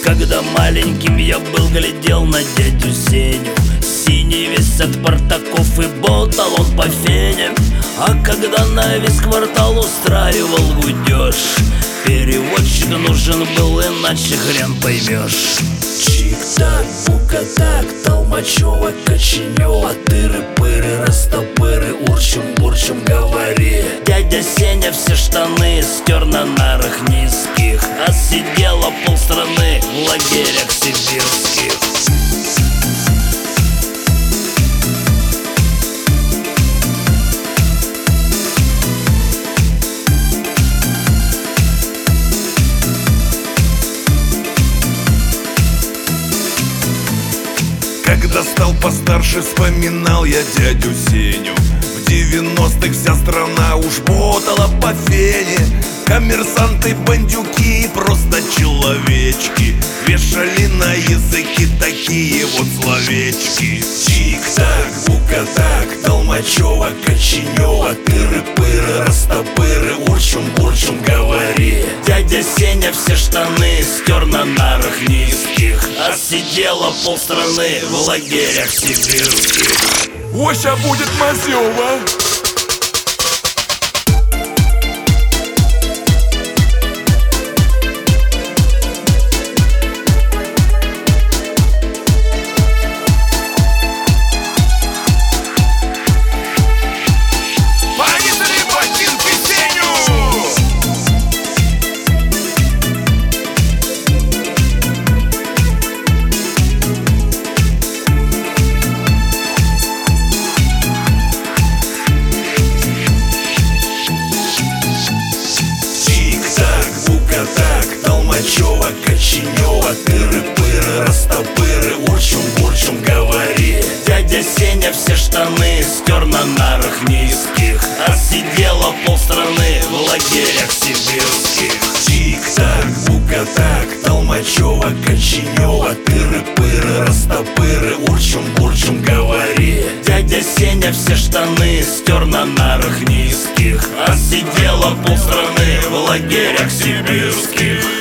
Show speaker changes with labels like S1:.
S1: Когда маленьким я был, глядел на дядю Сеню, синий весь от Спартаков и болтал он по фене. А когда на весь квартал устраивал гудеж, переводчик нужен был, иначе хрен поймешь. Чик-так, бука-так, толмачева, коченева, тыры-пыры, растопыры, урчум-бурчум, говори. Дядя Сеня все штаны стер на нарах низких, а сидела полстраны в лагерях сибирских.
S2: Когда стал постарше, вспоминал я дядю Сеню. В 90-х вся страна уж ботала по фене. Коммерсанты, бандюки и просто человечки вешали на языки такие вот словечки. Чик-так, бука-так, толмачева, коченева, тыры-пыры, растопыры, урчум-бурчум, говори. Дядя Сеня все штаны стер на нарах низких, а сидела полстраны в лагерях сибирских.
S3: Ося будет мазёва.
S2: Так, толмачева, коченева, тыры-пыры, растопыры, урчум-бурчум, говори. Дядя Сеня все штаны стер на нарах низких, а сидела полстраны в лагерях сибирских. Чик-так, бука-так, толмачева, коченева, тыры-пыры, растопыры, урчум-бурчум, говори. Дядя Сеня все штаны стер на нарах низких, а сидела полстраны в лагерях сибирских.